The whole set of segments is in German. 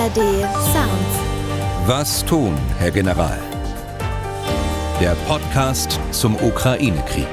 ARD Sounds. Was tun, Herr General? Der Podcast zum Ukraine-Krieg.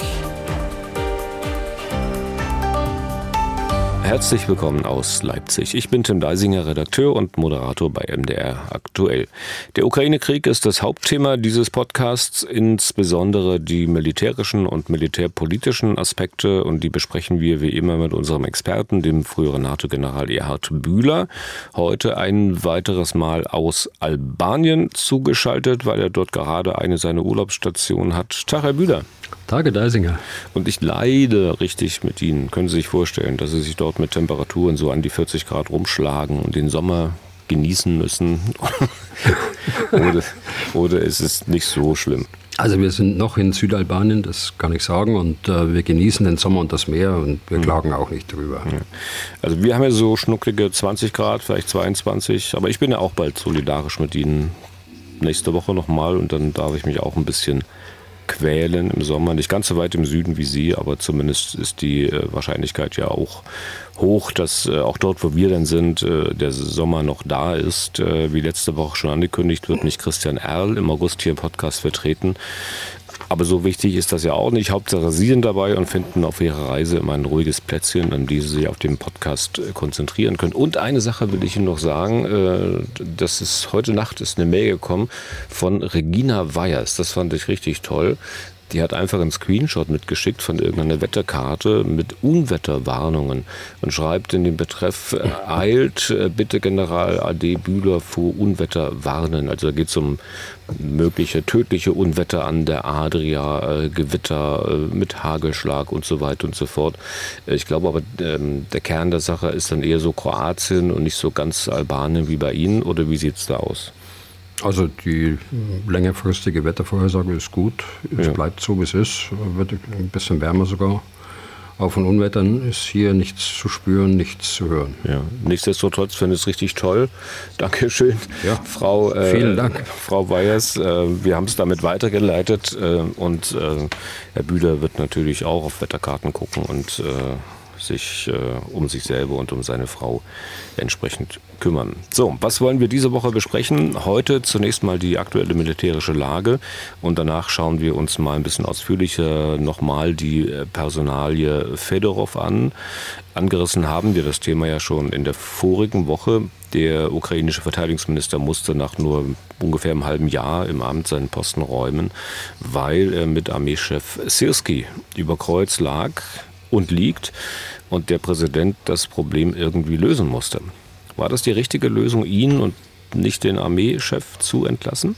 Herzlich willkommen aus Leipzig. Ich bin Tim Deisinger, Redakteur und Moderator bei MDR aktuell. Der Ukraine-Krieg ist das Hauptthema dieses Podcasts, insbesondere die militärischen und militärpolitischen Aspekte, und die besprechen wir wie immer mit unserem Experten, dem früheren NATO-General Erhard Bühler. Heute ein weiteres Mal aus Albanien zugeschaltet, weil er dort gerade eine seiner Urlaubsstationen hat. Tag, Herr Bühler. Tage, Deisinger. Und ich leide richtig mit Ihnen. Können Sie sich vorstellen, dass Sie sich dort mit Temperaturen so an die 40 Grad rumschlagen und den Sommer genießen müssen? oder ist es nicht so schlimm? Also wir sind noch in Südalbanien, das kann ich sagen, und wir genießen den Sommer und das Meer und wir klagen auch nicht drüber. Ja. Also wir haben ja so schnucklige 20 Grad, vielleicht 22, aber ich bin ja auch bald solidarisch mit Ihnen. Nächste Woche nochmal, und dann darf ich mich auch ein bisschen quälen im Sommer. Nicht ganz so weit im Süden wie Sie, aber zumindest ist die Wahrscheinlichkeit ja auch hoch, dass auch dort, wo wir dann sind, der Sommer noch da ist. Wie letzte Woche schon angekündigt, wird mich Christian Erl im August hier im Podcast vertreten. Aber so wichtig ist das ja auch nicht. Hauptsache Sie sind dabei und finden auf Ihrer Reise immer ein ruhiges Plätzchen, an dem Sie sich auf den Podcast konzentrieren können. Und eine Sache will ich Ihnen noch sagen, das ist heute Nacht ist eine Mail gekommen von Regina Weyers. Das fand ich richtig toll. Die hat einfach einen Screenshot mitgeschickt von irgendeiner Wetterkarte mit Unwetterwarnungen und schreibt in dem Betreff: eilt, bitte General AD Bühler vor Unwetter warnen. Also da geht es um mögliche tödliche Unwetter an der Adria, Gewitter mit Hagelschlag und so weiter und so fort. Ich glaube aber, der Kern der Sache ist dann eher so Kroatien und nicht so ganz Albanien wie bei Ihnen. Oder wie sieht es da aus? Also die längerfristige Wettervorhersage ist gut. Es bleibt so, wie es ist. Wird ein bisschen wärmer sogar. Auch von Unwettern ist hier nichts zu spüren, nichts zu hören. Ja. Nichtsdestotrotz finde ich es richtig toll. Dankeschön, ja. Vielen Dank. Frau Weyers. Wir haben es damit weitergeleitet. Und Herr Bühler wird natürlich auch auf Wetterkarten gucken und sich um sich selber und um seine Frau entsprechend kümmern. So, was wollen wir diese Woche besprechen? Heute zunächst mal die aktuelle militärische Lage, und danach schauen wir uns mal ein bisschen ausführlicher nochmal die Personalie Fedorov an. Angerissen haben wir das Thema ja schon in der vorigen Woche. Der ukrainische Verteidigungsminister musste nach nur ungefähr einem halben Jahr im Amt seinen Posten räumen, weil er mit Armeechef Syrski über Kreuz lag und liegt und der Präsident das Problem irgendwie lösen musste. War das die richtige Lösung, ihn und nicht den Armeechef zu entlassen?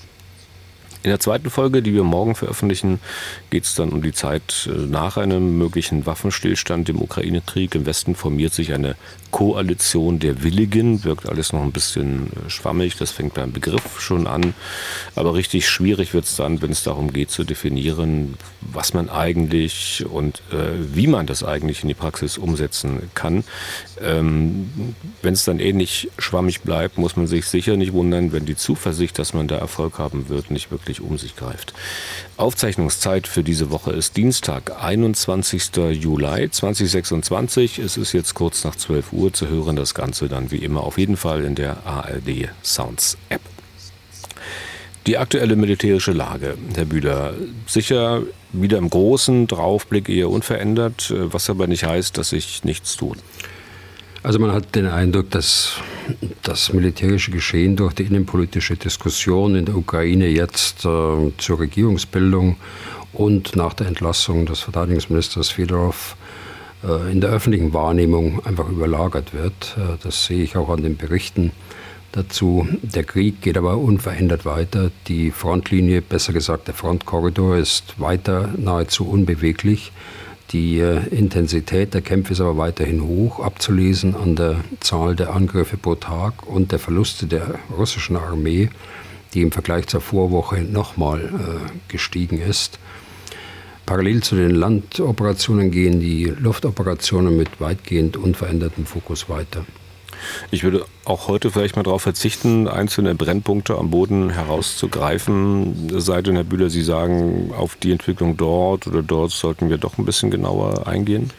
In der zweiten Folge, die wir morgen veröffentlichen, geht es dann um die Zeit nach einem möglichen Waffenstillstand im Ukraine-Krieg. Im Westen formiert sich eine Koalition der Willigen. Wirkt alles noch ein bisschen schwammig, das fängt beim Begriff schon an. Aber richtig schwierig wird es dann, wenn es darum geht zu definieren, was man eigentlich und wie man das eigentlich in die Praxis umsetzen kann. Wenn es dann ähnlich schwammig bleibt, muss man sich sicher nicht wundern, wenn die Zuversicht, dass man da Erfolg haben wird, nicht wirklich um sich greift. Aufzeichnungszeit für diese Woche ist Dienstag, 21. Juli 2026. Es ist jetzt kurz nach 12 Uhr zu hören. Das Ganze dann wie immer auf jeden Fall in der ARD Sounds App. Die aktuelle militärische Lage, Herr Bühler, sicher wieder im großen Draufblick eher unverändert, was aber nicht heißt, dass sich nichts tut. Also man hat den Eindruck, dass das militärische Geschehen durch die innenpolitische Diskussion in der Ukraine jetzt zur Regierungsbildung und nach der Entlassung des Verteidigungsministers Fedorov in der öffentlichen Wahrnehmung einfach überlagert wird. Das sehe ich auch an den Berichten dazu. Der Krieg geht aber unverändert weiter. Die Frontlinie, besser gesagt der Frontkorridor, ist weiter nahezu unbeweglich. Die Intensität der Kämpfe ist aber weiterhin hoch, abzulesen an der Zahl der Angriffe pro Tag und der Verluste der russischen Armee, die im Vergleich zur Vorwoche nochmal gestiegen ist. Parallel zu den Landoperationen gehen die Luftoperationen mit weitgehend unverändertem Fokus weiter. Ich würde auch heute vielleicht mal darauf verzichten, einzelne Brennpunkte am Boden herauszugreifen. Es sei denn, Herr Bühler, Sie sagen, auf die Entwicklung dort oder dort sollten wir doch ein bisschen genauer eingehen.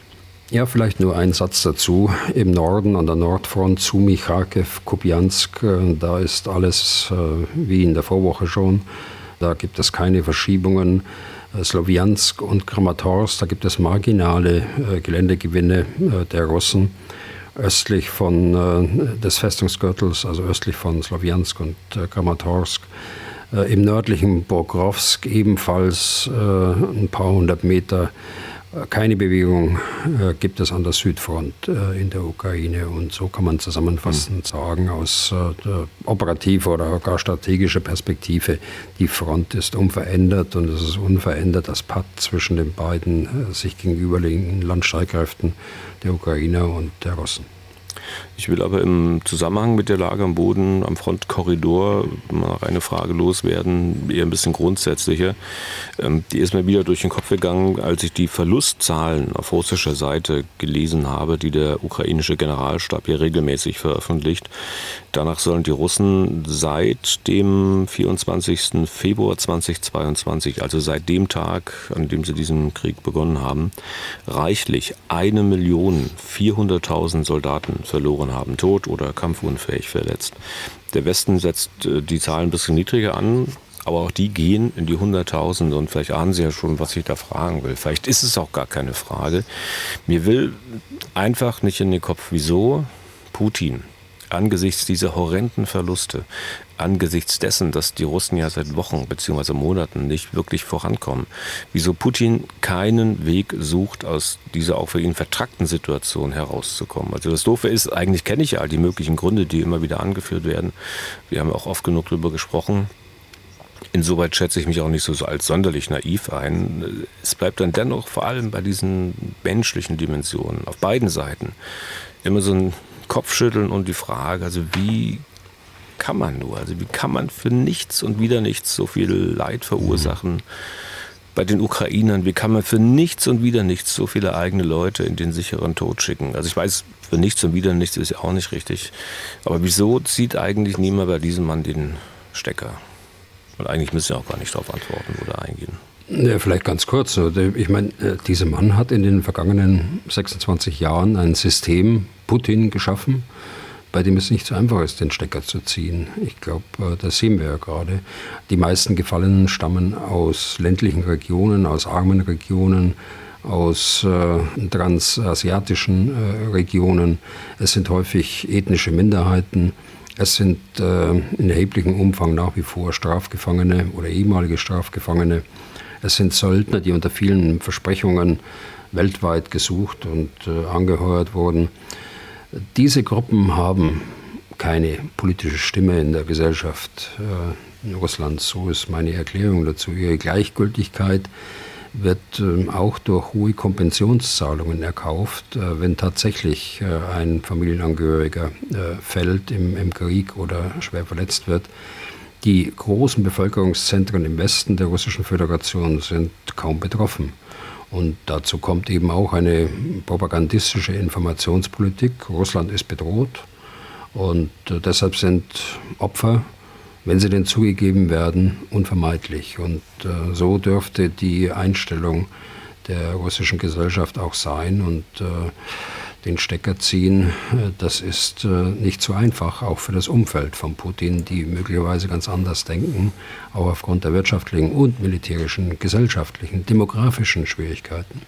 Ja, vielleicht nur ein Satz dazu. Im Norden, an der Nordfront, Sumy, Charkiw, Kupiansk, da ist alles wie in der Vorwoche schon. Da gibt es keine Verschiebungen. Slowiansk und Kramatorsk, da gibt es marginale Geländegewinne der Russen. Östlich des Festungsgürtels, also östlich von Slowiansk und Kramatorsk. Im nördlichen Pokrovsk ebenfalls ein paar hundert Meter. Keine Bewegung gibt es an der Südfront in der Ukraine. Und so kann man zusammenfassend sagen, aus operativer oder gar strategischer Perspektive, die Front ist unverändert und es ist unverändert das Patt zwischen den beiden sich gegenüberliegenden Landstreitkräften der Ukrainer und der Russen. Ich will aber im Zusammenhang mit der Lage am Boden, am Frontkorridor, mal eine Frage loswerden, eher ein bisschen grundsätzlicher. Die ist mir wieder durch den Kopf gegangen, als ich die Verlustzahlen auf russischer Seite gelesen habe, die der ukrainische Generalstab hier regelmäßig veröffentlicht. Danach sollen die Russen seit dem 24. Februar 2022, also seit dem Tag, an dem sie diesen Krieg begonnen haben, reichlich 1.400.000 Soldaten verloren haben, tot oder kampfunfähig verletzt. Der Westen setzt die Zahlen ein bisschen niedriger an, aber auch die gehen in die Hunderttausende und vielleicht ahnen Sie ja schon, was ich da fragen will. Vielleicht ist es auch gar keine Frage. Mir will einfach nicht in den Kopf, wieso Putin angesichts dieser horrenden Verluste, angesichts dessen, dass die Russen ja seit Wochen bzw. Monaten nicht wirklich vorankommen, wieso Putin keinen Weg sucht, aus dieser auch für ihn vertrackten Situation herauszukommen. Also das Doofe ist, eigentlich kenne ich ja all die möglichen Gründe, die immer wieder angeführt werden. Wir haben auch oft genug darüber gesprochen. Insoweit schätze ich mich auch nicht so als sonderlich naiv ein. Es bleibt dann dennoch vor allem bei diesen menschlichen Dimensionen auf beiden Seiten immer so ein Kopfschütteln und die Frage, also wie kann man nur, also wie kann man für nichts und wieder nichts so viel Leid verursachen bei den Ukrainern, wie kann man für nichts und wieder nichts so viele eigene Leute in den sicheren Tod schicken? Also ich weiß, für nichts und wieder nichts ist ja auch nicht richtig, aber wieso zieht eigentlich niemand bei diesem Mann den Stecker? Und eigentlich müssen wir auch gar nicht darauf antworten oder eingehen. Ja, vielleicht ganz kurz. Ich meine, dieser Mann hat in den vergangenen 26 Jahren ein System Putin geschaffen, bei dem es nicht so einfach ist, den Stecker zu ziehen. Ich glaube, das sehen wir ja gerade. Die meisten Gefallenen stammen aus ländlichen Regionen, aus armen Regionen, aus transasiatischen Regionen. Es sind häufig ethnische Minderheiten. Es sind in erheblichem Umfang nach wie vor Strafgefangene oder ehemalige Strafgefangene. Es sind Söldner, die unter vielen Versprechungen weltweit gesucht und angeheuert wurden. Diese Gruppen haben keine politische Stimme in der Gesellschaft Russlands. So ist meine Erklärung dazu. Ihre Gleichgültigkeit wird auch durch hohe Kompensationszahlungen erkauft, wenn tatsächlich ein Familienangehöriger fällt im Krieg oder schwer verletzt wird. Die großen Bevölkerungszentren im Westen der Russischen Föderation sind kaum betroffen. Und dazu kommt eben auch eine propagandistische Informationspolitik. Russland ist bedroht und deshalb sind Opfer, wenn sie denn zugegeben werden, unvermeidlich. Und so dürfte die Einstellung der russischen Gesellschaft auch sein. Und den Stecker ziehen, das ist nicht so einfach, auch für das Umfeld von Putin, die möglicherweise ganz anders denken, auch aufgrund der wirtschaftlichen und militärischen, gesellschaftlichen, demografischen Schwierigkeiten.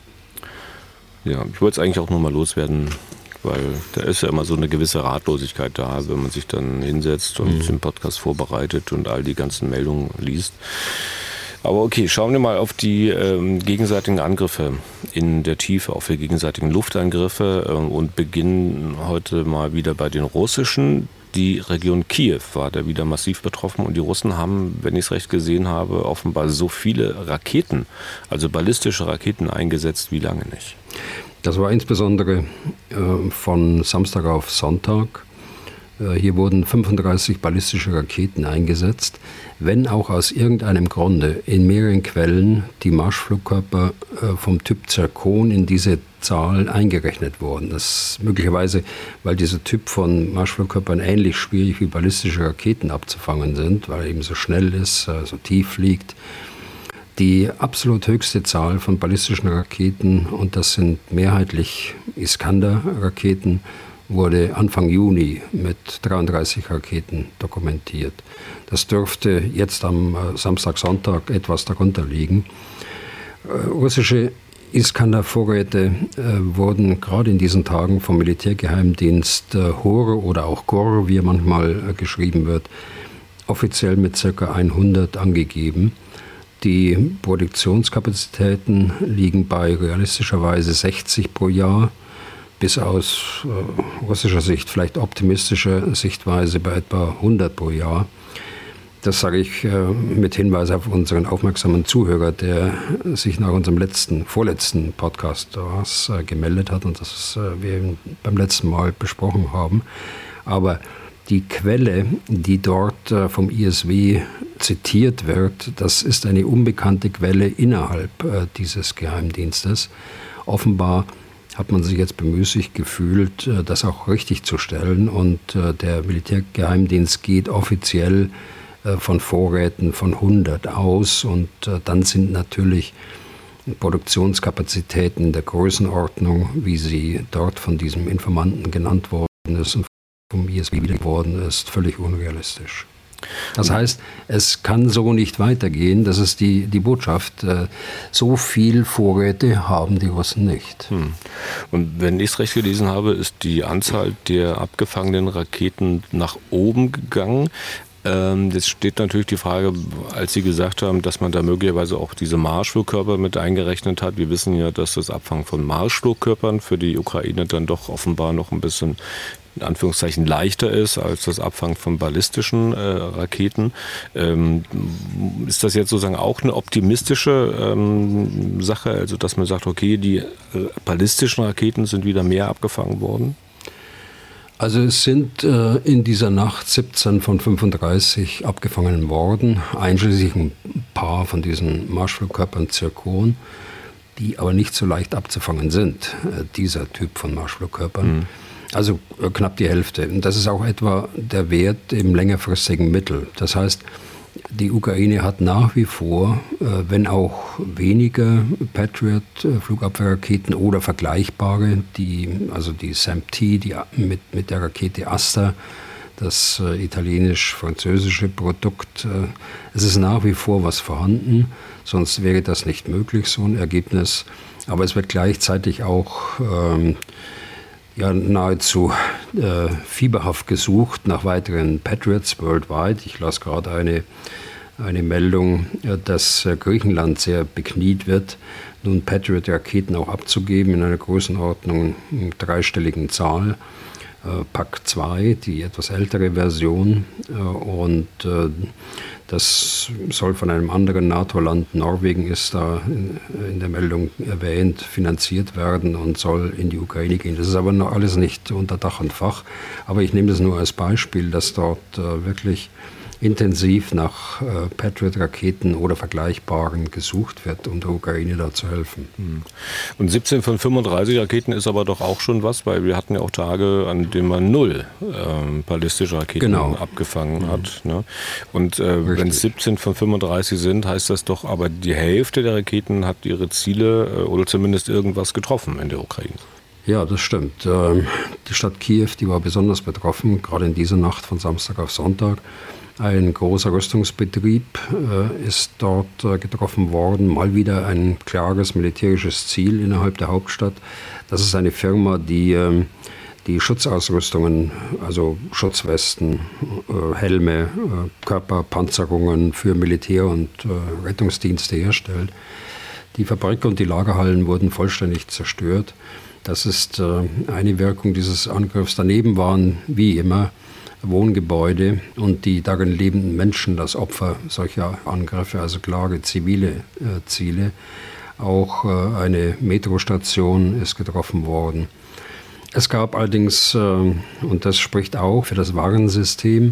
Ja, ich wollte es eigentlich auch nur mal loswerden, weil da ist ja immer so eine gewisse Ratlosigkeit da, wenn man sich dann hinsetzt und den Podcast vorbereitet und all die ganzen Meldungen liest. Aber okay, schauen wir mal auf die gegenseitigen Angriffe in der Tiefe, auf die gegenseitigen Luftangriffe und beginnen heute mal wieder bei den russischen. Die Region Kiew war da wieder massiv betroffen und die Russen haben, wenn ich es recht gesehen habe, offenbar so viele Raketen, also ballistische Raketen eingesetzt wie lange nicht. Das war insbesondere von Samstag auf Sonntag. Hier wurden 35 ballistische Raketen eingesetzt, wenn auch aus irgendeinem Grunde in mehreren Quellen die Marschflugkörper vom Typ Zirkon in diese Zahl eingerechnet wurden. Das ist möglicherweise, weil dieser Typ von Marschflugkörpern ähnlich schwierig wie ballistische Raketen abzufangen sind, weil er eben so schnell ist, so tief fliegt. Die absolut höchste Zahl von ballistischen Raketen, und das sind mehrheitlich Iskander-Raketen, wurde Anfang Juni mit 33 Raketen dokumentiert. Das dürfte jetzt am Samstag, Sonntag etwas darunter liegen. Russische Iskander-Vorräte wurden gerade in diesen Tagen vom Militärgeheimdienst HOR oder auch GOR, wie er manchmal geschrieben wird, offiziell mit ca. 100 angegeben. Die Produktionskapazitäten liegen bei realistischerweise 60 pro Jahr, bis aus russischer Sicht, vielleicht optimistischer Sichtweise, bei etwa 100 pro Jahr. Das sage ich mit Hinweis auf unseren aufmerksamen Zuhörer, der sich nach unserem vorletzten Podcast gemeldet hat und das wir beim letzten Mal besprochen haben. Aber die Quelle, die dort vom ISW zitiert wird, das ist eine unbekannte Quelle innerhalb dieses Geheimdienstes. Offenbar hat man sich jetzt bemüßigt gefühlt, das auch richtig zu stellen, und der Militärgeheimdienst geht offiziell von Vorräten von 100 aus, und dann sind natürlich Produktionskapazitäten der Größenordnung, wie sie dort von diesem Informanten genannt worden ist und vom ISW wieder geworden ist, völlig unrealistisch. Das heißt, es kann so nicht weitergehen. Das ist die Botschaft. So viel Vorräte haben die Russen nicht. Und wenn ich es recht gelesen habe, ist die Anzahl der abgefangenen Raketen nach oben gegangen. Jetzt steht natürlich die Frage, als Sie gesagt haben, dass man da möglicherweise auch diese Marschflugkörper mit eingerechnet hat. Wir wissen ja, dass das Abfangen von Marschflugkörpern für die Ukraine dann doch offenbar noch ein bisschen in Anführungszeichen leichter ist als das Abfangen von ballistischen Raketen. Ist das jetzt sozusagen auch eine optimistische Sache, also dass man sagt, okay, die ballistischen Raketen sind wieder mehr abgefangen worden? Also es sind in dieser Nacht 17 von 35 abgefangen worden, einschließlich ein paar von diesen Marschflugkörpern Zirkon, die aber nicht so leicht abzufangen sind, dieser Typ von Marschflugkörpern. Also knapp die Hälfte. Und das ist auch etwa der Wert im längerfristigen Mittel. Das heißt, die Ukraine hat nach wie vor, wenn auch weniger Patriot-Flugabwehrraketen oder vergleichbare, also die SAM-T, mit der Rakete Aster, das italienisch-französische Produkt. Es ist nach wie vor was vorhanden, sonst wäre das nicht möglich, so ein Ergebnis. Aber es wird gleichzeitig auch nahezu fieberhaft gesucht nach weiteren Patriots worldwide. Ich las gerade eine Meldung, dass Griechenland sehr bekniet wird, nun Patriot-Raketen auch abzugeben in einer Größenordnung dreistelligen Zahl. PAC 2, die etwas ältere Version, und das soll von einem anderen NATO-Land, Norwegen ist da in der Meldung erwähnt, finanziert werden und soll in die Ukraine gehen. Das ist aber noch alles nicht unter Dach und Fach, aber ich nehme das nur als Beispiel, dass dort wirklich intensiv nach Patriot-Raketen oder Vergleichbaren gesucht wird, um der Ukraine da zu helfen. Und 17 von 35 Raketen ist aber doch auch schon was, weil wir hatten ja auch Tage, an denen man 0 ballistische Raketen abgefangen hat. Ne? Und wenn es 17 von 35 sind, heißt das doch, aber die Hälfte der Raketen hat ihre Ziele oder zumindest irgendwas getroffen in der Ukraine. Ja, das stimmt. Die Stadt Kiew, die war besonders betroffen, gerade in dieser Nacht von Samstag auf Sonntag. Ein großer Rüstungsbetrieb ist dort getroffen worden. Mal wieder ein klares militärisches Ziel innerhalb der Hauptstadt. Das ist eine Firma, die Schutzausrüstungen, also Schutzwesten, Helme, Körperpanzerungen für Militär- und Rettungsdienste herstellt. Die Fabrik und die Lagerhallen wurden vollständig zerstört. Das ist eine Wirkung dieses Angriffs. Daneben waren, wie immer, Wohngebäude und die darin lebenden Menschen das Opfer solcher Angriffe, also klare zivile Ziele. Auch eine Metrostation ist getroffen worden. Es gab allerdings, und das spricht auch für das Warnsystem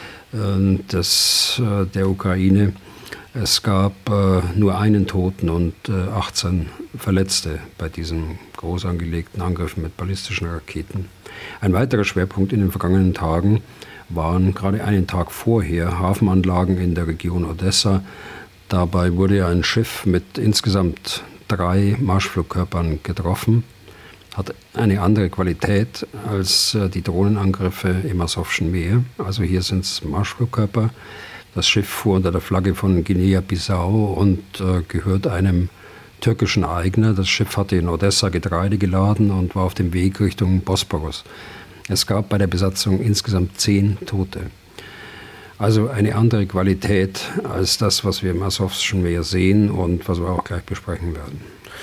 der Ukraine, es gab nur einen Toten und 18 Verletzte bei diesem groß angelegten Angriff mit ballistischen Raketen. Ein weiterer Schwerpunkt in den vergangenen Tagen waren gerade einen Tag vorher Hafenanlagen in der Region Odessa. Dabei wurde ein Schiff mit insgesamt 3 Marschflugkörpern getroffen. Hat eine andere Qualität als die Drohnenangriffe im Asowschen Meer. Also hier sind es Marschflugkörper. Das Schiff fuhr unter der Flagge von Guinea-Bissau und gehört einem türkischen Eigner. Das Schiff hatte in Odessa Getreide geladen und war auf dem Weg Richtung Bosporus. Es gab bei der Besatzung insgesamt 10 Tote. Also eine andere Qualität als das, was wir im Asowschen Meer sehen und was wir auch gleich besprechen werden.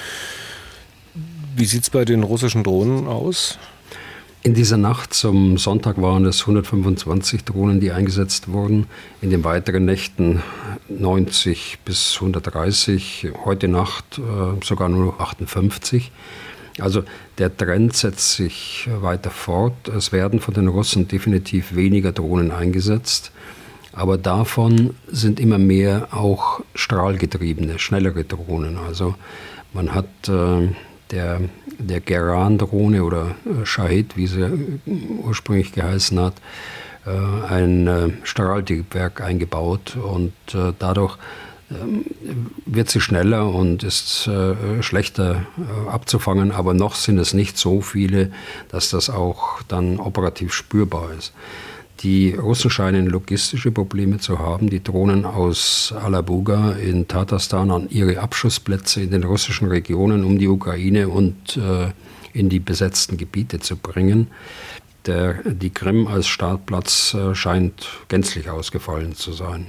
Wie sieht es bei den russischen Drohnen aus? In dieser Nacht zum Sonntag waren es 125 Drohnen, die eingesetzt wurden. In den weiteren Nächten 90 bis 130. Heute Nacht sogar nur 58. Also der Trend setzt sich weiter fort. Es werden von den Russen definitiv weniger Drohnen eingesetzt. Aber davon sind immer mehr auch strahlgetriebene, schnellere Drohnen. Also man hat der Geran-Drohne oder Shahid, wie sie ursprünglich geheißen hat, ein Strahltriebwerk eingebaut und dadurch wird sie schneller und ist schlechter abzufangen, aber noch sind es nicht so viele, dass das auch dann operativ spürbar ist. Die Russen scheinen logistische Probleme zu haben. Die Drohnen aus Alabuga in Tatarstan an ihre Abschussplätze in den russischen Regionen um die Ukraine und in die besetzten Gebiete zu bringen. Die Krim als Startplatz scheint gänzlich ausgefallen zu sein.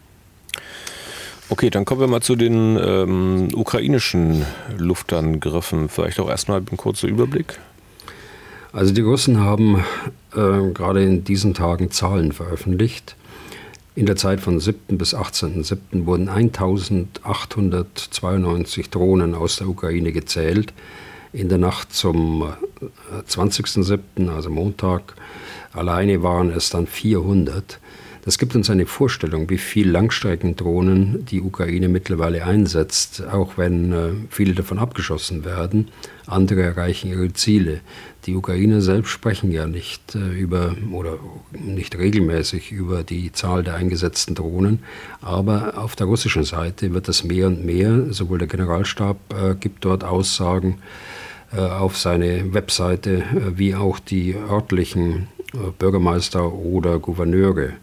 Okay, dann kommen wir mal zu den ukrainischen Luftangriffen. Vielleicht auch erstmal ein kurzer Überblick. Also die Russen haben gerade in diesen Tagen Zahlen veröffentlicht. In der Zeit von 7. bis 18.07. wurden 1892 Drohnen aus der Ukraine gezählt. In der Nacht zum 20.07., also Montag, alleine waren es dann 400. Das gibt uns eine Vorstellung, wie viel Langstreckendrohnen die Ukraine mittlerweile einsetzt, auch wenn viele davon abgeschossen werden. Andere erreichen ihre Ziele. Die Ukrainer selbst sprechen ja nicht nicht regelmäßig über die Zahl der eingesetzten Drohnen, aber auf der russischen Seite wird es mehr und mehr. Sowohl der Generalstab gibt dort Aussagen auf seine Webseite, wie auch die örtlichen Bürgermeister oder Gouverneure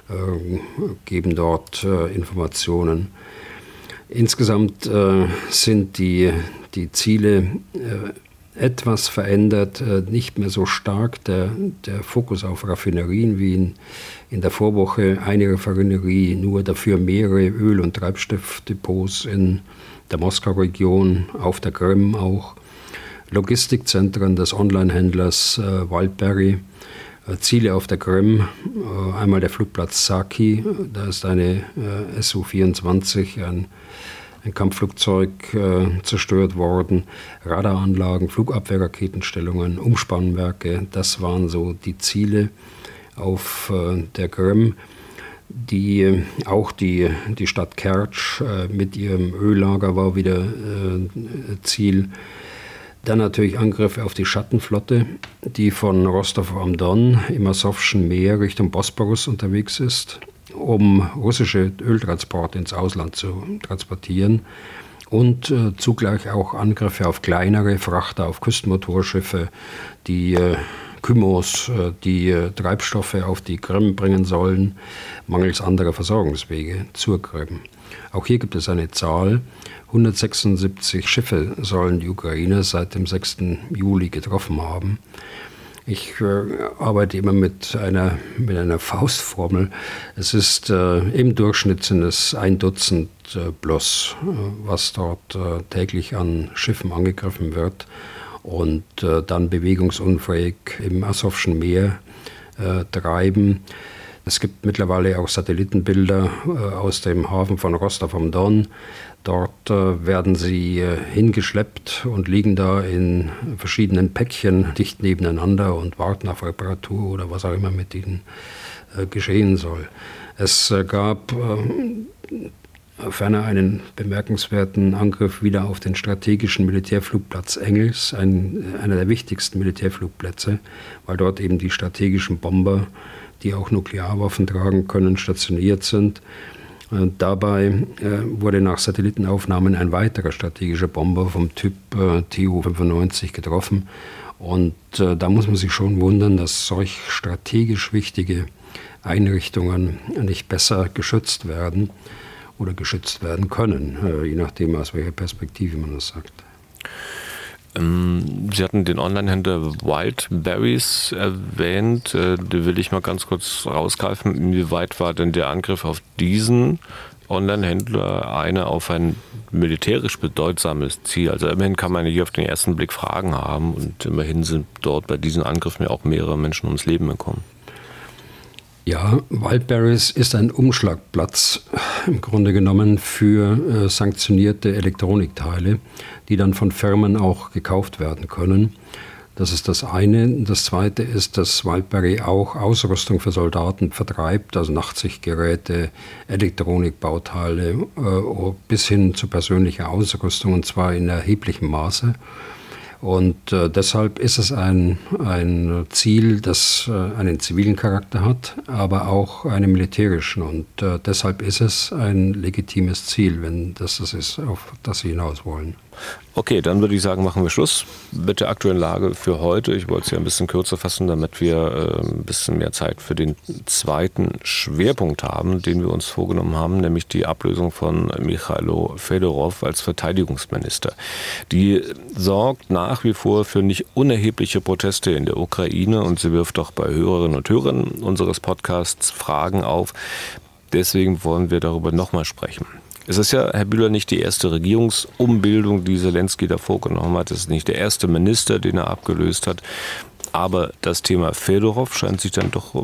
geben dort Informationen. Insgesamt sind die Ziele etwas verändert, nicht mehr so stark der Fokus auf Raffinerien wie in der Vorwoche. Eine Raffinerie, nur dafür mehrere Öl- und Treibstoffdepots in der Moskau-Region, auf der Krim auch. Logistikzentren des Onlinehändlers Wildberry. Ziele auf der Krim, einmal der Flugplatz Saki, da ist eine Su-24, ein Kampfflugzeug zerstört worden, Radaranlagen, Flugabwehrraketenstellungen, Umspannwerke, das waren so die Ziele auf der Krim. Auch die Stadt Kertsch mit ihrem Öllager war wieder Ziel. Dann natürlich Angriffe auf die Schattenflotte, die von Rostov am Don im Asowschen Meer Richtung Bosporus unterwegs ist, um russische Öltransporte ins Ausland zu transportieren. Und zugleich auch Angriffe auf kleinere Frachter, auf Küstenmotorschiffe, die Kymos, die Treibstoffe auf die Krim bringen sollen, mangels anderer Versorgungswege zur Krim. Auch hier gibt es eine Zahl. 176 Schiffe sollen die Ukrainer seit dem 6. Juli getroffen haben. Ich arbeite immer mit einer Faustformel. Es ist im Durchschnitt sind es 1 Dutzend plus, was dort täglich an Schiffen angegriffen wird und dann bewegungsunfähig im Asowschen Meer treiben. Es gibt mittlerweile auch Satellitenbilder aus dem Hafen von Rostov am Don. Dort werden sie hingeschleppt und liegen da in verschiedenen Päckchen dicht nebeneinander und warten auf Reparatur oder was auch immer mit ihnen geschehen soll. Es gab ferner einen bemerkenswerten Angriff wieder auf den strategischen Militärflugplatz Engels, einer der wichtigsten Militärflugplätze, weil dort eben die strategischen Bomber, die auch Nuklearwaffen tragen können, stationiert sind. Dabei wurde nach Satellitenaufnahmen ein weiterer strategischer Bomber vom Typ Tu-95 getroffen. Und da muss man sich schon wundern, dass solch strategisch wichtige Einrichtungen nicht besser geschützt werden oder geschützt werden können, je nachdem, aus welcher Perspektive man das sagt. Sie hatten den Online-Händler Wildberries erwähnt. Da will ich mal ganz kurz rausgreifen. Inwieweit war denn der Angriff auf diesen Online-Händler auf ein militärisch bedeutsames Ziel? Also immerhin kann man hier auf den ersten Blick Fragen haben und immerhin sind dort bei diesen Angriffen ja auch mehrere Menschen ums Leben gekommen. Ja, Wildberries ist ein Umschlagplatz im Grunde genommen für sanktionierte Elektronikteile, die dann von Firmen auch gekauft werden können. Das ist das eine. Das zweite ist, dass Wildberry auch Ausrüstung für Soldaten vertreibt, also Nachtsichtgeräte, Elektronikbauteile bis hin zu persönlicher Ausrüstung, und zwar in erheblichem Maße. Und deshalb ist es ein Ziel, das einen zivilen Charakter hat, aber auch einen militärischen. Und deshalb ist es ein legitimes Ziel, wenn das ist, auf das Sie hinaus wollen. Okay, dann würde ich sagen, machen wir Schluss mit der aktuellen Lage für heute. Ich wollte es ja ein bisschen kürzer fassen, damit wir ein bisschen mehr Zeit für den zweiten Schwerpunkt haben, den wir uns vorgenommen haben, nämlich die Ablösung von Michailo Fedorov als Verteidigungsminister. Die sorgt nach wie vor für nicht unerhebliche Proteste in der Ukraine und sie wirft auch bei Hörerinnen und Hörern unseres Podcasts Fragen auf. Deswegen wollen wir darüber nochmal sprechen. Es ist ja, Herr Bühler, nicht die erste Regierungsumbildung, die Zelensky da vorgenommen hat. Es ist nicht der erste Minister, den er abgelöst hat. Aber das Thema Fedorov scheint sich dann doch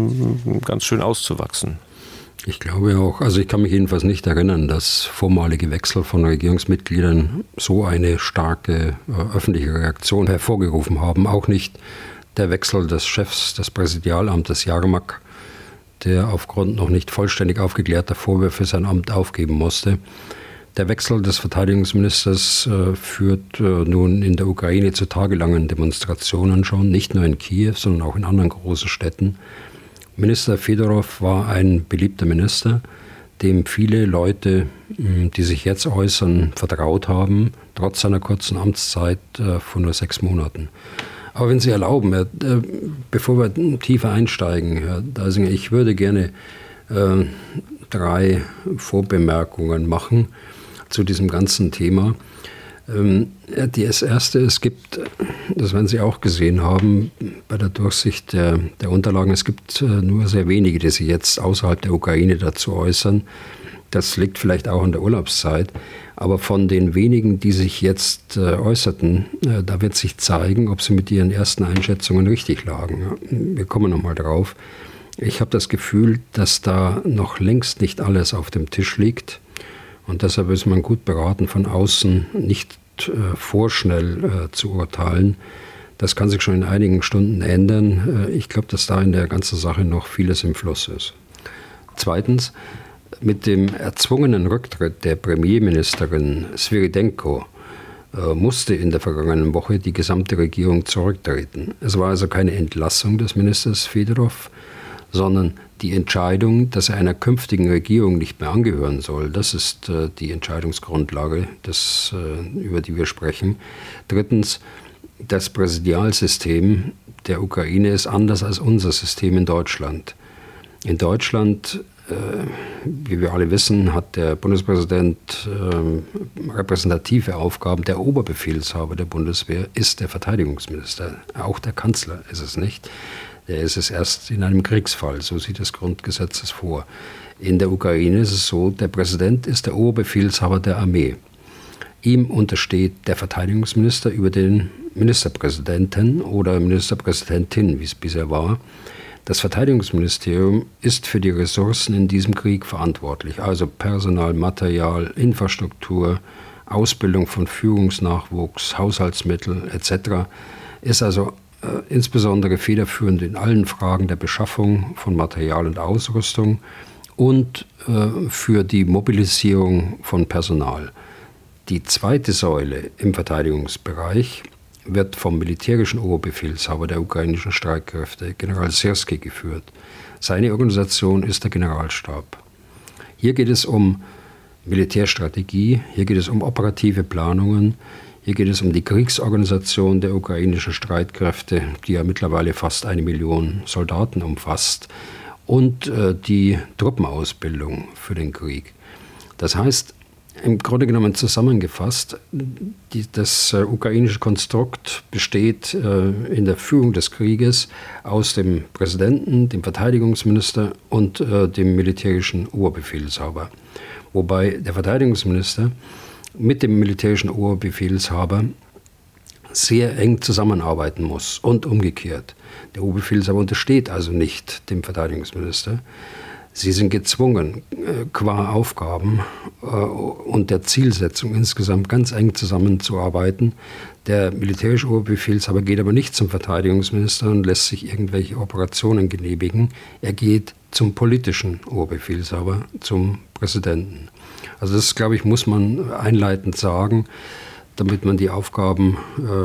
ganz schön auszuwachsen. Ich glaube auch, also ich kann mich jedenfalls nicht erinnern, dass vormalige Wechsel von Regierungsmitgliedern so eine starke öffentliche Reaktion hervorgerufen haben. Auch nicht der Wechsel des Chefs des Präsidialamtes Jarmak, der aufgrund noch nicht vollständig aufgeklärter Vorwürfe sein Amt aufgeben musste. Der Wechsel des Verteidigungsministers führt nun in der Ukraine zu tagelangen Demonstrationen schon, nicht nur in Kiew, sondern auch in anderen großen Städten. Minister Fedorov war ein beliebter Minister, dem viele Leute, die sich jetzt äußern, vertraut haben, trotz seiner kurzen Amtszeit von nur 6 Monaten. Aber wenn Sie erlauben, bevor wir tiefer einsteigen, Herr Deisinger, ich würde gerne 3 Vorbemerkungen machen zu diesem ganzen Thema. Das erste, es gibt, das werden Sie auch gesehen haben, bei der Durchsicht der Unterlagen, es gibt nur sehr wenige, die sich jetzt außerhalb der Ukraine dazu äußern. Das liegt vielleicht auch an der Urlaubszeit. Aber von den wenigen, die sich jetzt äußerten, da wird sich zeigen, ob sie mit ihren ersten Einschätzungen richtig lagen. Wir kommen nochmal drauf. Ich habe das Gefühl, dass da noch längst nicht alles auf dem Tisch liegt. Und deshalb ist man gut beraten, von außen nicht vorschnell zu urteilen. Das kann sich schon in einigen Stunden ändern. Ich glaube, dass da in der ganzen Sache noch vieles im Fluss ist. Zweitens, mit dem erzwungenen Rücktritt der Premierministerin Sviridenko musste in der vergangenen Woche die gesamte Regierung zurücktreten. Es war also keine Entlassung des Ministers Fedorov, sondern die Entscheidung, dass er einer künftigen Regierung nicht mehr angehören soll. Das ist die Entscheidungsgrundlage, über die wir sprechen. Drittens, das Präsidialsystem der Ukraine ist anders als unser System in Deutschland. In Deutschland, wie wir alle wissen, hat der Bundespräsident repräsentative Aufgaben. Der Oberbefehlshaber der Bundeswehr ist der Verteidigungsminister. Auch der Kanzler ist es nicht. Der ist es erst in einem Kriegsfall. So sieht das Grundgesetz es vor. In der Ukraine ist es so, der Präsident ist der Oberbefehlshaber der Armee. Ihm untersteht der Verteidigungsminister über den Ministerpräsidenten oder Ministerpräsidentin, wie es bisher war. Das Verteidigungsministerium ist für die Ressourcen in diesem Krieg verantwortlich, also Personal, Material, Infrastruktur, Ausbildung von Führungsnachwuchs, Haushaltsmittel etc. Ist also insbesondere federführend in allen Fragen der Beschaffung von Material und Ausrüstung und für die Mobilisierung von Personal. Die zweite Säule im Verteidigungsbereich wird vom militärischen Oberbefehlshaber der ukrainischen Streitkräfte, General Syrski, geführt. Seine Organisation ist der Generalstab. Hier geht es um Militärstrategie, hier geht es um operative Planungen, hier geht es um die Kriegsorganisation der ukrainischen Streitkräfte, die ja mittlerweile fast 1 Million Soldaten umfasst, und die Truppenausbildung für den Krieg. Das heißt, im Grunde genommen zusammengefasst, das ukrainische Konstrukt besteht in der Führung des Krieges aus dem Präsidenten, dem Verteidigungsminister und dem militärischen Oberbefehlshaber. Wobei der Verteidigungsminister mit dem militärischen Oberbefehlshaber sehr eng zusammenarbeiten muss und umgekehrt. Der Oberbefehlshaber untersteht also nicht dem Verteidigungsminister. Sie sind gezwungen, qua Aufgaben und der Zielsetzung insgesamt ganz eng zusammenzuarbeiten. Der militärische Oberbefehlshaber geht aber nicht zum Verteidigungsminister und lässt sich irgendwelche Operationen genehmigen. Er geht zum politischen Oberbefehlshaber, zum Präsidenten. Also das, glaube ich, muss man einleitend sagen, damit man die Aufgaben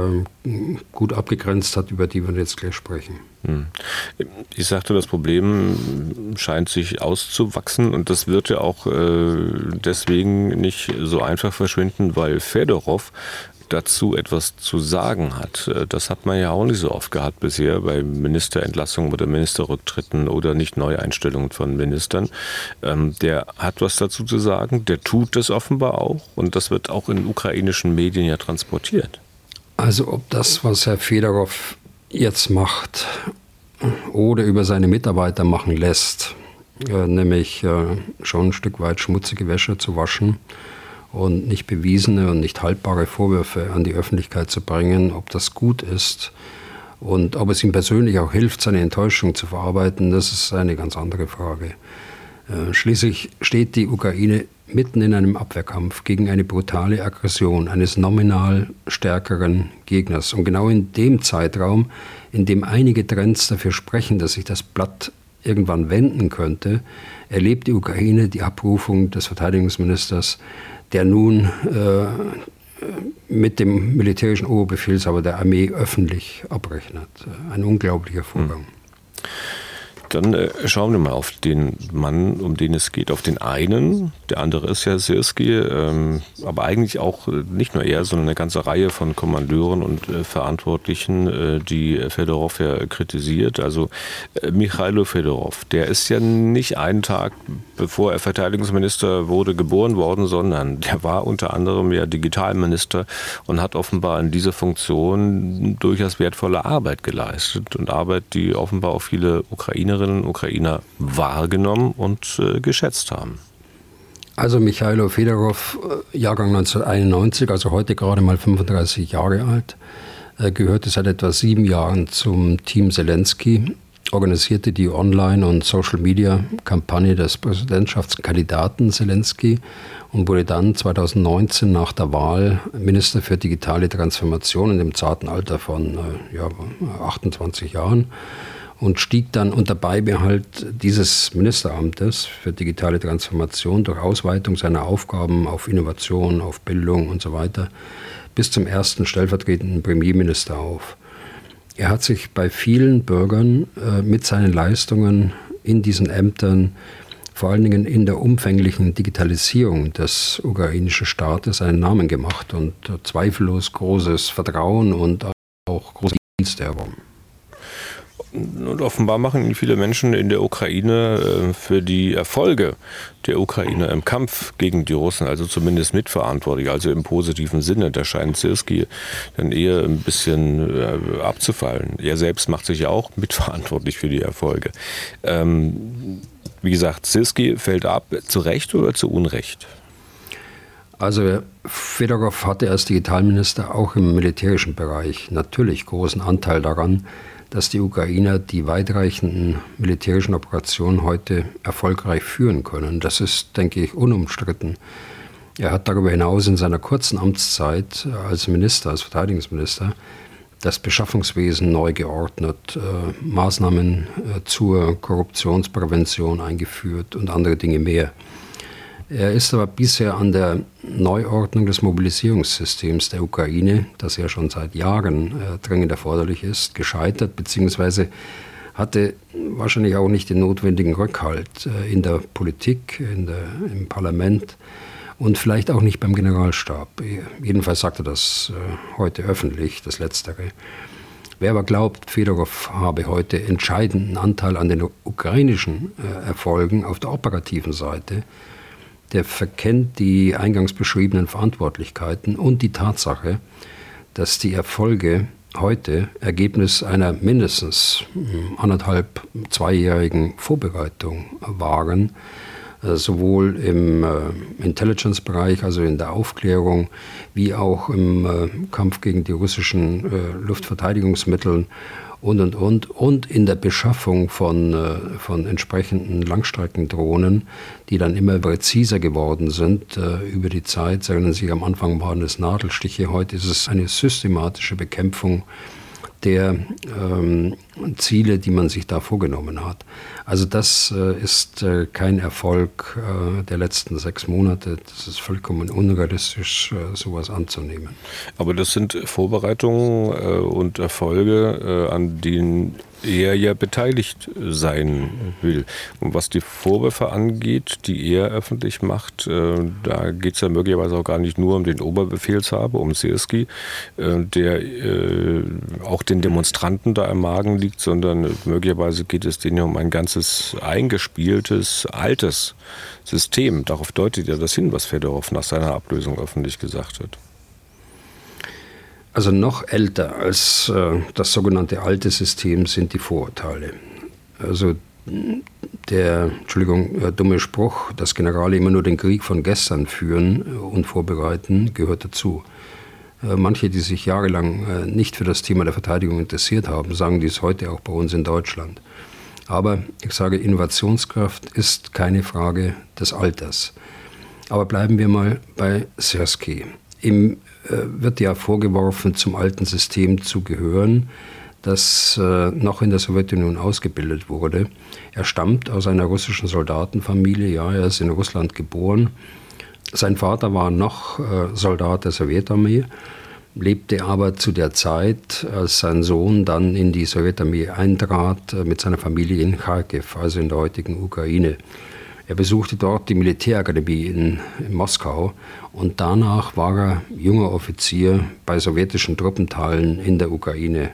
gut abgegrenzt hat, über die wir jetzt gleich sprechen. Ich sagte, das Problem scheint sich auszuwachsen und das wird ja auch deswegen nicht so einfach verschwinden, weil Fedorov dazu etwas zu sagen hat. Das hat man ja auch nicht so oft gehabt bisher bei Ministerentlassungen oder Ministerrücktritten oder nicht Neueinstellungen von Ministern. Der hat was dazu zu sagen, der tut das offenbar auch und das wird auch in ukrainischen Medien ja transportiert. Also ob das, was Herr Fedorov jetzt macht oder über seine Mitarbeiter machen lässt, nämlich schon ein Stück weit schmutzige Wäsche zu waschen und nicht bewiesene und nicht haltbare Vorwürfe an die Öffentlichkeit zu bringen, ob das gut ist und ob es ihm persönlich auch hilft, seine Enttäuschung zu verarbeiten, das ist eine ganz andere Frage. Schließlich steht die Ukraine mitten in einem Abwehrkampf gegen eine brutale Aggression eines nominal stärkeren Gegners. Und genau in dem Zeitraum, in dem einige Trends dafür sprechen, dass sich das Blatt irgendwann wenden könnte, erlebt die Ukraine die Abrufung des Verteidigungsministers, der nun mit dem militärischen Oberbefehlshaber der Armee öffentlich abrechnet. Ein unglaublicher Vorgang. Dann schauen wir mal auf den Mann, um den es geht, auf den einen. Der andere ist ja Syrski, aber eigentlich auch nicht nur er, sondern eine ganze Reihe von Kommandeuren und Verantwortlichen, die Fedorov ja kritisiert. Also Michailo Fedorov, der ist ja nicht einen Tag, bevor er Verteidigungsminister wurde, geboren worden, sondern der war unter anderem ja Digitalminister und hat offenbar in dieser Funktion durchaus wertvolle Arbeit geleistet und Arbeit, die offenbar auch viele Ukrainerinnen und Ukrainer wahrgenommen und geschätzt haben. Also Michailo Fedorov, Jahrgang 1991, also heute gerade mal 35 Jahre alt, gehörte seit etwa 7 Jahren zum Team Zelensky, organisierte die Online- und Social-Media-Kampagne des Präsidentschaftskandidaten Zelensky und wurde dann 2019 nach der Wahl Minister für digitale Transformation in dem zarten Alter von 28 Jahren. Und stieg dann unter Beibehalt dieses Ministeramtes für digitale Transformation durch Ausweitung seiner Aufgaben auf Innovation, auf Bildung und so weiter bis zum ersten stellvertretenden Premierminister auf. Er hat sich bei vielen Bürgern mit seinen Leistungen in diesen Ämtern, vor allen Dingen in der umfänglichen Digitalisierung des ukrainischen Staates, einen Namen gemacht und zweifellos großes Vertrauen und auch große Dienste erworben. Und offenbar machen ihn viele Menschen in der Ukraine für die Erfolge der Ukraine im Kampf gegen die Russen, also zumindest mitverantwortlich, also im positiven Sinne. Da scheint Syrski dann eher ein bisschen abzufallen. Er selbst macht sich ja auch mitverantwortlich für die Erfolge. Wie gesagt, Syrski fällt ab, zu Recht oder zu Unrecht? Also Fedorov hatte als Digitalminister auch im militärischen Bereich natürlich großen Anteil daran, dass die Ukrainer die weitreichenden militärischen Operationen heute erfolgreich führen können. Das ist, denke ich, unumstritten. Er hat darüber hinaus in seiner kurzen Amtszeit als Minister, als Verteidigungsminister, das Beschaffungswesen neu geordnet, Maßnahmen zur Korruptionsprävention eingeführt und andere Dinge mehr. Er ist aber bisher an der Neuordnung des Mobilisierungssystems der Ukraine, das ja schon seit Jahren dringend erforderlich ist, gescheitert, beziehungsweise hatte wahrscheinlich auch nicht den notwendigen Rückhalt in der Politik, im Parlament und vielleicht auch nicht beim Generalstab. Jedenfalls sagt er das heute öffentlich, das Letztere. Wer aber glaubt, Fedorow habe heute entscheidenden Anteil an den ukrainischen Erfolgen auf der operativen Seite, der verkennt die eingangs beschriebenen Verantwortlichkeiten und die Tatsache, dass die Erfolge heute Ergebnis einer mindestens 1,5-2-jährigen Vorbereitung waren, sowohl im Intelligence-Bereich, also in der Aufklärung, wie auch im Kampf gegen die russischen Luftverteidigungsmittel und in der Beschaffung von entsprechenden Langstreckendrohnen, die dann immer präziser geworden sind über die Zeit. Sie erinnern sich, am Anfang waren es Nadelstiche, heute ist es eine systematische Bekämpfung der Ziele, die man sich da vorgenommen hat. Also das ist kein Erfolg der letzten 6 Monate. Das ist vollkommen unrealistisch, sowas anzunehmen. Aber das sind Vorbereitungen und Erfolge, an denen er ja beteiligt sein will. Und was die Vorwürfe angeht, die er öffentlich macht, da geht es ja möglicherweise auch gar nicht nur um den Oberbefehlshaber, um Syrski, der auch den Demonstranten da im Magen liegt, sondern möglicherweise geht es denen um ein ganzes eingespieltes, altes System. Darauf deutet ja das hin, was Fedorow nach seiner Ablösung öffentlich gesagt hat. Also noch älter als das sogenannte alte System sind die Vorurteile. Also der, dumme Spruch, dass Generale immer nur den Krieg von gestern führen und vorbereiten, gehört dazu. Manche, die sich jahrelang nicht für das Thema der Verteidigung interessiert haben, sagen dies heute auch bei uns in Deutschland. Aber ich sage, Innovationskraft ist keine Frage des Alters. Aber bleiben wir mal bei Syrski. Ihm wird ja vorgeworfen, zum alten System zu gehören, das noch in der Sowjetunion ausgebildet wurde. Er stammt aus einer russischen Soldatenfamilie, ja, er ist in Russland geboren. Sein Vater war noch Soldat der Sowjetarmee, lebte aber zu der Zeit, als sein Sohn dann in die Sowjetarmee eintrat, mit seiner Familie in Kharkiv, also in der heutigen Ukraine. Er besuchte dort die Militärakademie in Moskau und danach war er junger Offizier bei sowjetischen Truppenteilen in der Ukraine.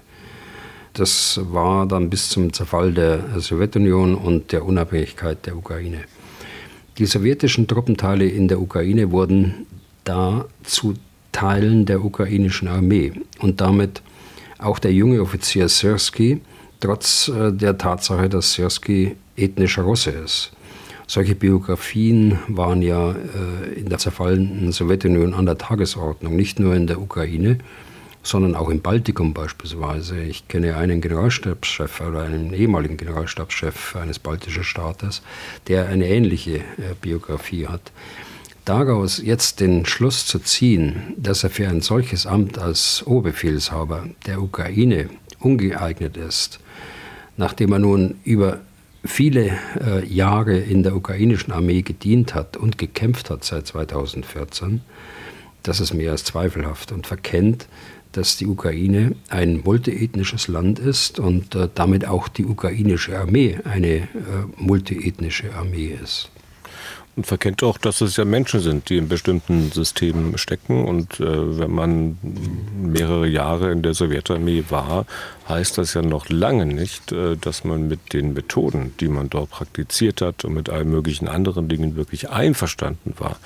Das war dann bis zum Zerfall der Sowjetunion und der Unabhängigkeit der Ukraine. Die sowjetischen Truppenteile in der Ukraine wurden da zu Teilen der ukrainischen Armee und damit auch der junge Offizier Syrski, trotz der Tatsache, dass Syrski ethnischer Russe ist. Solche Biografien waren ja in der zerfallenden Sowjetunion an der Tagesordnung, nicht nur in der Ukraine, sondern auch im Baltikum beispielsweise. Ich kenne einen Generalstabschef oder einen ehemaligen Generalstabschef eines baltischen Staates, der eine ähnliche Biografie hat. Daraus jetzt den Schluss zu ziehen, dass er für ein solches Amt als Oberbefehlshaber der Ukraine ungeeignet ist, nachdem er nun über viele Jahre in der ukrainischen Armee gedient hat und gekämpft hat seit 2014, das ist mehr als zweifelhaft und verkennt, dass die Ukraine ein multiethnisches Land ist und damit auch die ukrainische Armee eine multiethnische Armee ist. Und verkennt auch, dass es ja Menschen sind, die in bestimmten Systemen stecken. Und wenn man mehrere Jahre in der Sowjetarmee war, heißt das ja noch lange nicht, dass man mit den Methoden, die man dort praktiziert hat und mit allen möglichen anderen Dingen wirklich einverstanden war.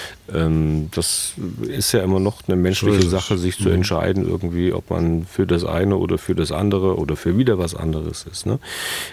Das ist ja immer noch eine menschliche Sache, sich zu entscheiden, irgendwie, ob man für das eine oder für das andere oder für wieder was anderes ist. Ne?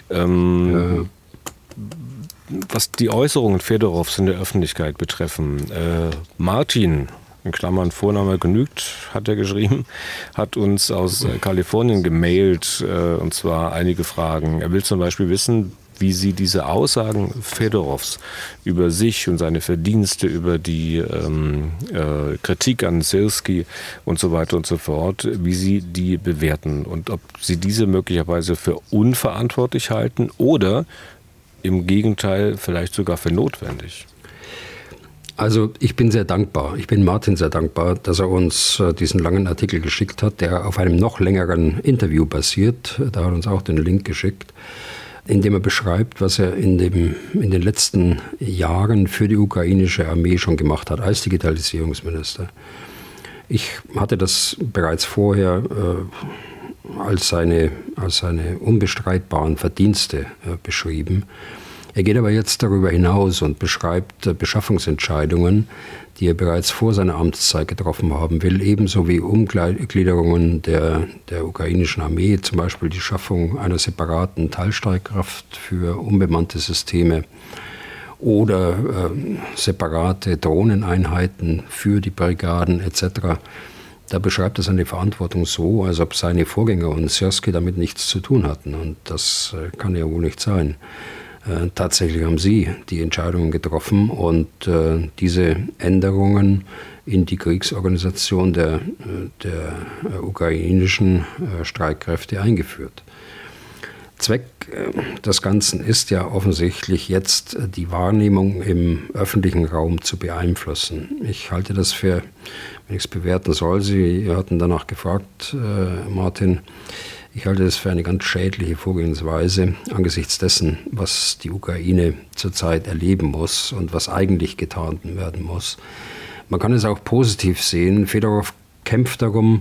Was die Äußerungen Fedorows in der Öffentlichkeit betreffen, Martin, in Klammern Vorname genügt, hat er geschrieben, hat uns aus Kalifornien gemailt, und zwar einige Fragen. Er will zum Beispiel wissen, wie Sie diese Aussagen Fedorows über sich und seine Verdienste, über die Kritik an Syrski und so weiter und so fort, wie Sie die bewerten und ob Sie diese möglicherweise für unverantwortlich halten oder im Gegenteil vielleicht sogar für notwendig. Also ich bin sehr dankbar. Ich bin Martin sehr dankbar, dass er uns diesen langen Artikel geschickt hat, der auf einem noch längeren Interview basiert. Da hat er uns auch den Link geschickt, in dem er beschreibt, was er in den letzten Jahren für die ukrainische Armee schon gemacht hat als Digitalisierungsminister. Ich hatte das bereits vorher als seine unbestreitbaren Verdienste beschrieben. Er geht aber jetzt darüber hinaus und beschreibt Beschaffungsentscheidungen, die er bereits vor seiner Amtszeit getroffen haben will, ebenso wie Umgliederungen der ukrainischen Armee, zum Beispiel die Schaffung einer separaten Teilstreitkraft für unbemannte Systeme oder separate Drohneneinheiten für die Brigaden etc. Da beschreibt er seine Verantwortung so, als ob seine Vorgänger und Syrský damit nichts zu tun hatten. Und das kann ja wohl nicht sein. Tatsächlich haben sie die Entscheidungen getroffen und diese Änderungen in die Kriegsorganisation der ukrainischen Streitkräfte eingeführt. Zweck des Ganzen ist ja offensichtlich jetzt die Wahrnehmung im öffentlichen Raum zu beeinflussen. Ich halte das für, wenn ich es bewerten soll, Sie hatten danach gefragt, Martin, ich halte das für eine ganz schädliche Vorgehensweise angesichts dessen, was die Ukraine zurzeit erleben muss und was eigentlich getan werden muss. Man kann es auch positiv sehen. Fedorov kämpft darum,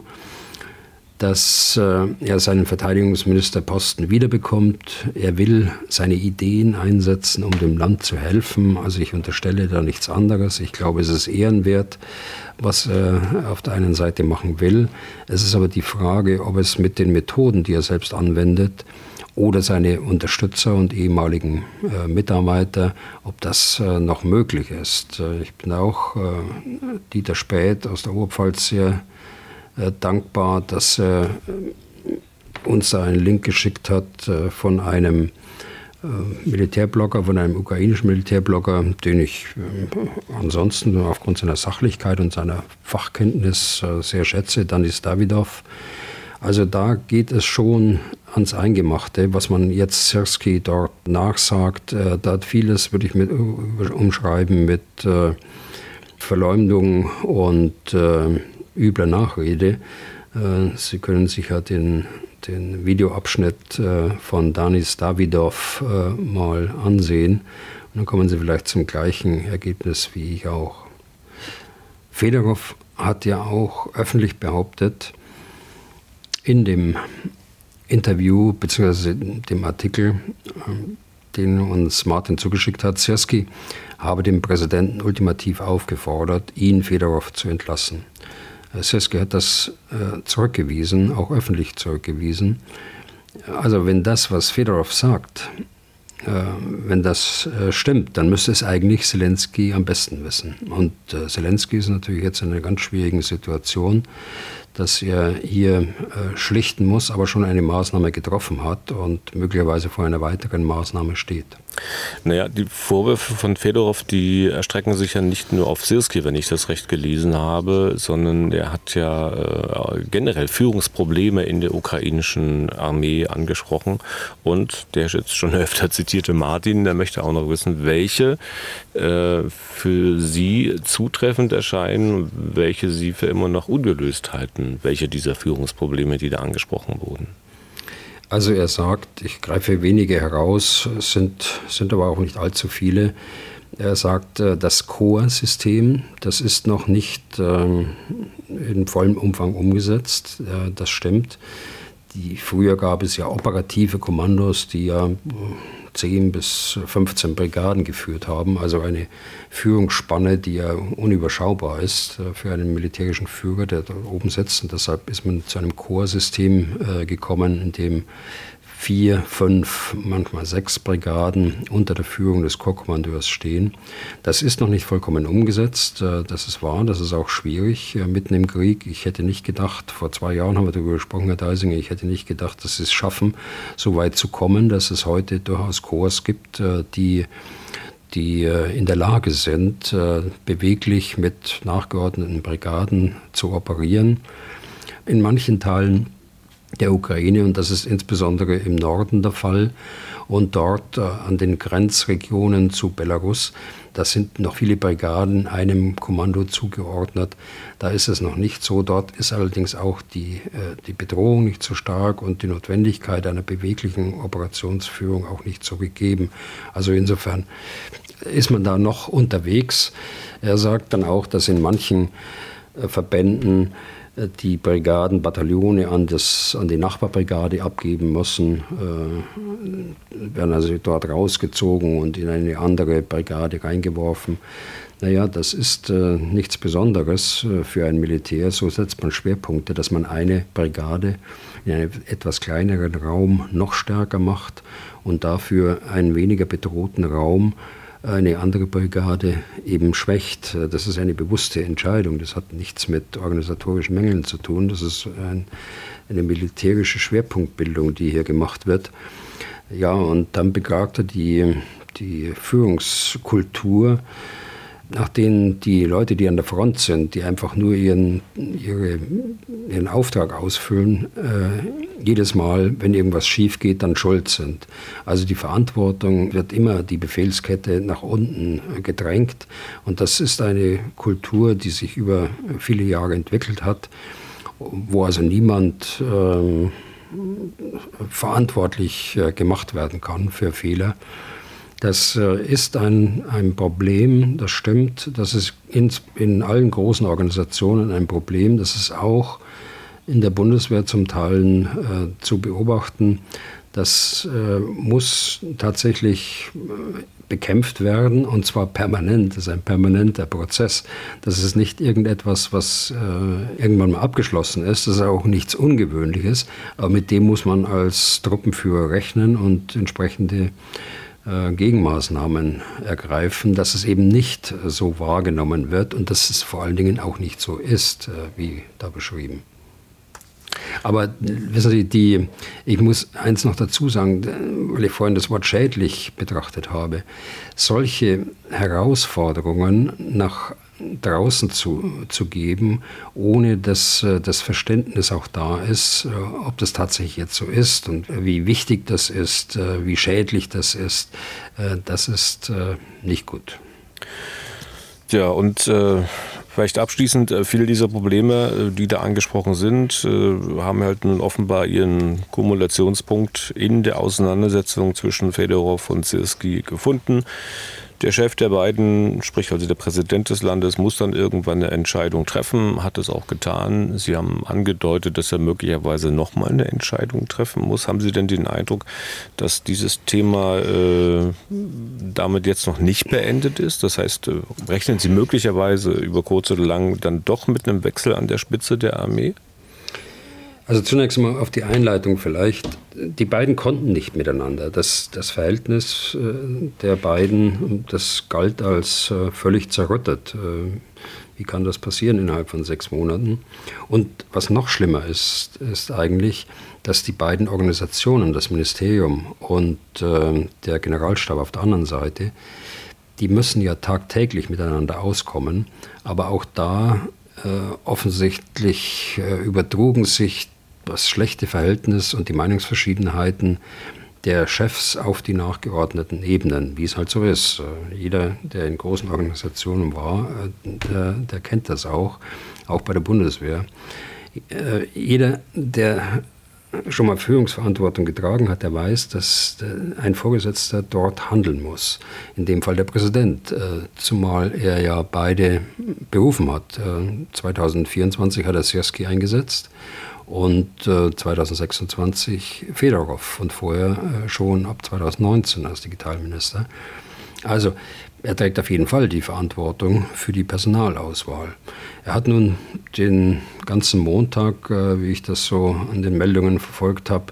dass er seinen Verteidigungsministerposten wiederbekommt. Er will seine Ideen einsetzen, um dem Land zu helfen. Also ich unterstelle da nichts anderes. Ich glaube, es ist ehrenwert, was er auf der einen Seite machen will. Es ist aber die Frage, ob es mit den Methoden, die er selbst anwendet, oder seine Unterstützer und ehemaligen Mitarbeiter, ob das noch möglich ist. Ich bin auch Dieter Späth aus der Oberpfalz sehr dankbar, dass er uns einen Link geschickt hat von einem Militärblogger, von einem ukrainischen Militärblogger, den ich ansonsten aufgrund seiner Sachlichkeit und seiner Fachkenntnis sehr schätze, Danis Davidov. Also da geht es schon ans Eingemachte, was man jetzt Syrský dort nachsagt. Da hat vieles, würde ich umschreiben, mit Verleumdung und übler Nachrede. Sie können sich ja den Videoabschnitt von Danis Davidov mal ansehen. Und dann kommen Sie vielleicht zum gleichen Ergebnis wie ich auch. Fedorov hat ja auch öffentlich behauptet, in dem Interview bzw. dem Artikel, den uns Martin zugeschickt hat, Syrský habe den Präsidenten ultimativ aufgefordert, ihn, Fedorov, zu entlassen. Syrský hat das zurückgewiesen, auch öffentlich zurückgewiesen. Also wenn das, was Fedorov sagt, wenn das stimmt, dann müsste es eigentlich Zelensky am besten wissen. Und Zelensky ist natürlich jetzt in einer ganz schwierigen Situation, dass er hier schlichten muss, aber schon eine Maßnahme getroffen hat und möglicherweise vor einer weiteren Maßnahme steht. Naja, die Vorwürfe von Fedorov, die erstrecken sich ja nicht nur auf Syrský, wenn ich das recht gelesen habe, sondern er hat ja generell Führungsprobleme in der ukrainischen Armee angesprochen. Und der jetzt schon öfter zitierte Martin, der möchte auch noch wissen, welche für Sie zutreffend erscheinen, welche Sie für immer noch ungelöst halten, welche dieser Führungsprobleme, die da angesprochen wurden. Also er sagt, ich greife wenige heraus, sind aber auch nicht allzu viele. Er sagt, das COA-System, das ist noch nicht in vollem Umfang umgesetzt, das stimmt. Früher gab es ja operative Kommandos, die ja 10 bis 15 Brigaden geführt haben, also eine Führungsspanne, die ja unüberschaubar ist für einen militärischen Führer, der da oben sitzt. Und deshalb ist man zu einem Korpssystem gekommen, in dem 4, 5, manchmal 6 Brigaden unter der Führung des Korpskommandeurs stehen. Das ist noch nicht vollkommen umgesetzt, das ist wahr, das ist auch schwierig mitten im Krieg. Ich hätte nicht gedacht, vor 2 Jahren haben wir darüber gesprochen, Herr Deisinger, ich hätte nicht gedacht, dass sie es schaffen, so weit zu kommen, dass es heute durchaus Korps gibt, die in der Lage sind, beweglich mit nachgeordneten Brigaden zu operieren. In manchen Teilen der Ukraine, und das ist insbesondere im Norden der Fall. Und dort an den Grenzregionen zu Belarus, da sind noch viele Brigaden einem Kommando zugeordnet. Da ist es noch nicht so. Dort ist allerdings auch die Bedrohung nicht so stark und die Notwendigkeit einer beweglichen Operationsführung auch nicht so gegeben. Also insofern ist man da noch unterwegs. Er sagt dann auch, dass in manchen Verbänden die Brigaden, Bataillone an die Nachbarbrigade abgeben müssen, werden also dort rausgezogen und in eine andere Brigade reingeworfen. Naja, das ist nichts Besonderes für ein Militär. So setzt man Schwerpunkte, dass man eine Brigade in einem etwas kleineren Raum noch stärker macht und dafür einen weniger bedrohten Raum eine andere Brigade eben schwächt. Das ist eine bewusste Entscheidung. Das hat nichts mit organisatorischen Mängeln zu tun. Das ist eine militärische Schwerpunktbildung, die hier gemacht wird. Ja, und dann beklagt er die Führungskultur, nach denen die Leute, die an der Front sind, die einfach nur ihren Auftrag ausfüllen, jedes Mal, wenn irgendwas schief geht, dann schuld sind. Also die Verantwortung wird immer die Befehlskette nach unten gedrängt. Und das ist eine Kultur, die sich über viele Jahre entwickelt hat, wo also niemand verantwortlich gemacht werden kann für Fehler. Das ist ein Problem, das stimmt. Das ist in allen großen Organisationen ein Problem. Das ist auch in der Bundeswehr zum Teil zu beobachten. Das muss tatsächlich bekämpft werden, und zwar permanent. Das ist ein permanenter Prozess. Das ist nicht irgendetwas, was irgendwann mal abgeschlossen ist. Das ist auch nichts Ungewöhnliches. Aber mit dem muss man als Truppenführer rechnen und entsprechende Gegenmaßnahmen ergreifen, dass es eben nicht so wahrgenommen wird und dass es vor allen Dingen auch nicht so ist, wie da beschrieben. Aber wissen Sie, ich muss eins noch dazu sagen, weil ich vorhin das Wort schädlich betrachtet habe. Solche Herausforderungen nach draußen zu geben, ohne dass das Verständnis auch da ist, ob das tatsächlich jetzt so ist und wie wichtig das ist, wie schädlich das ist nicht gut. Ja, und vielleicht abschließend, viele dieser Probleme, die da angesprochen sind, haben halt nun offenbar ihren Kumulationspunkt in der Auseinandersetzung zwischen Fedorow und Syrskij gefunden. Der Chef der beiden, sprich also der Präsident des Landes, muss dann irgendwann eine Entscheidung treffen, hat es auch getan. Sie haben angedeutet, dass er möglicherweise nochmal eine Entscheidung treffen muss. Haben Sie denn den Eindruck, dass dieses Thema damit jetzt noch nicht beendet ist? Das heißt, rechnen Sie möglicherweise über kurz oder lang dann doch mit einem Wechsel an der Spitze der Armee? Also zunächst mal auf die Einleitung vielleicht. Die beiden konnten nicht miteinander. Das Verhältnis der beiden, das galt als völlig zerrüttet. Wie kann das passieren innerhalb von 6 Monaten? Und was noch schlimmer ist eigentlich, dass die beiden Organisationen, das Ministerium und der Generalstab auf der anderen Seite, die müssen ja tagtäglich miteinander auskommen. Aber auch da offensichtlich übertrugen sich das schlechte Verhältnis und die Meinungsverschiedenheiten der Chefs auf die nachgeordneten Ebenen, wie es halt so ist. Jeder, der in großen Organisationen war, der kennt das auch bei der Bundeswehr. Jeder, der schon mal Führungsverantwortung getragen hat, der weiß, dass ein Vorgesetzter dort handeln muss. In dem Fall der Präsident, zumal er ja beide berufen hat. 2024 hat er Syrskij eingesetzt und 2026 Fedorow und vorher schon ab 2019 als Digitalminister. Also er trägt auf jeden Fall die Verantwortung für die Personalauswahl. Er hat nun den ganzen Montag, wie ich das so an den Meldungen verfolgt habe,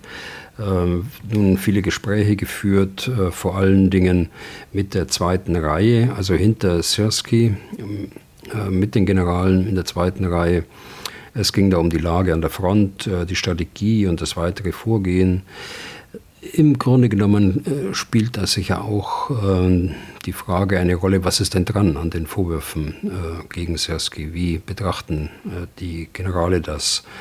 nun viele Gespräche geführt, vor allen Dingen mit der zweiten Reihe, also hinter Syrskij, mit den Generalen in der zweiten Reihe. Es ging da um die Lage an der Front, die Strategie und das weitere Vorgehen. Im Grunde genommen spielt da sicher auch die Frage eine Rolle, was ist denn dran an den Vorwürfen gegen Syrskij? Wie betrachten die Generale das?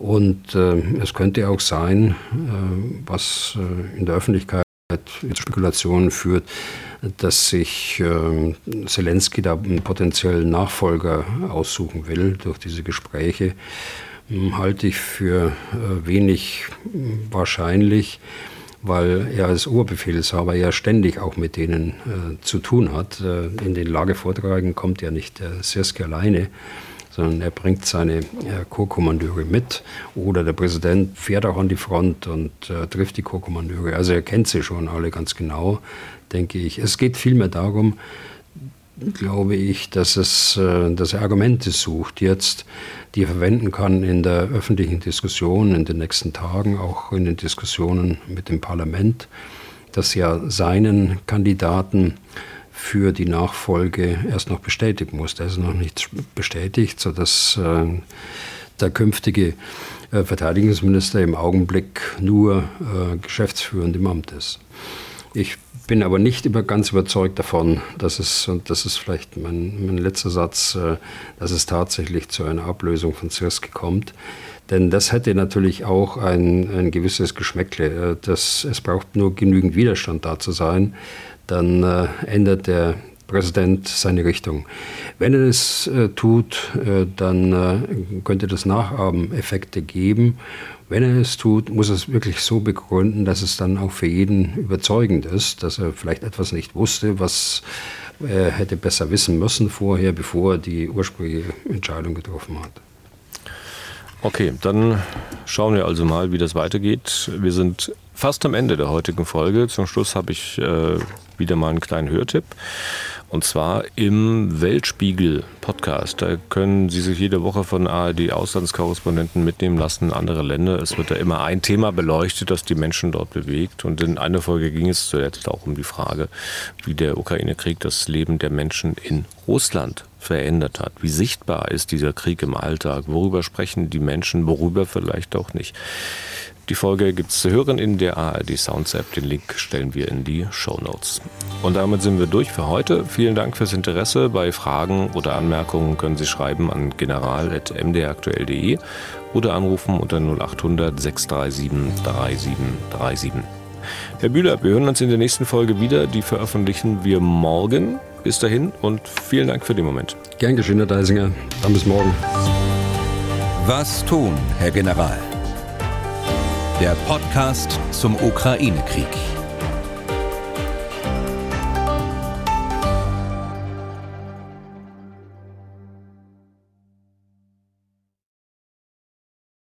Und es könnte auch sein, was in der Öffentlichkeit zu Spekulationen führt, dass sich Zelensky da einen potenziellen Nachfolger aussuchen will durch diese Gespräche. Halte ich für wenig wahrscheinlich, weil er als Oberbefehlshaber ja ständig auch mit denen zu tun hat. In den Lagevorträgen kommt ja nicht Syrski alleine, sondern er bringt seine Korpskommandeure mit oder der Präsident fährt auch an die Front und trifft die Korpskommandeure. Also er kennt sie schon alle ganz genau, denke ich. Es geht vielmehr darum, glaube ich, dass er Argumente sucht jetzt, die er verwenden kann in der öffentlichen Diskussion in den nächsten Tagen, auch in den Diskussionen mit dem Parlament, dass ja seinen Kandidaten für die Nachfolge erst noch bestätigen muss. Der ist noch nicht bestätigt, sodass der künftige Verteidigungsminister im Augenblick nur geschäftsführend im Amt ist. Ich bin aber nicht ganz überzeugt davon, dass es, und das ist vielleicht mein letzter Satz, dass es tatsächlich zu einer Ablösung von Syrski kommt. Denn das hätte natürlich auch ein gewisses Geschmäckle. Es braucht nur genügend Widerstand da zu sein, dann ändert der Präsident seine Richtung. Wenn er es tut, dann könnte das Nachahmeffekte geben. Wenn er es tut, muss er es wirklich so begründen, dass es dann auch für jeden überzeugend ist, dass er vielleicht etwas nicht wusste, was er hätte besser wissen müssen vorher, bevor er die ursprüngliche Entscheidung getroffen hat. Okay, dann schauen wir also mal, wie das weitergeht. Wir sind fast am Ende der heutigen Folge. Zum Schluss habe ich wieder mal einen kleinen Hörtipp. Und zwar im Weltspiegel-Podcast. Da können Sie sich jede Woche von ARD-Auslandskorrespondenten mitnehmen lassen, andere Länder. Es wird da immer ein Thema beleuchtet, das die Menschen dort bewegt. Und in einer Folge ging es zuletzt auch um die Frage, wie der Ukraine-Krieg das Leben der Menschen in Russland verändert hat. Wie sichtbar ist dieser Krieg im Alltag? Worüber sprechen die Menschen, worüber vielleicht auch nicht? Die Folge gibt es zu hören in der ARD Sounds App. Den Link stellen wir in die Shownotes. Und damit sind wir durch für heute. Vielen Dank fürs Interesse. Bei Fragen oder Anmerkungen können Sie schreiben an general@mdraktuell.de oder anrufen unter 0800 637 3737. Herr Bühler, wir hören uns in der nächsten Folge wieder. Die veröffentlichen wir morgen. Bis dahin und vielen Dank für den Moment. Gern geschehen, Herr Deisinger. Dann bis morgen. Was tun, Herr General? Der Podcast zum Ukraine-Krieg.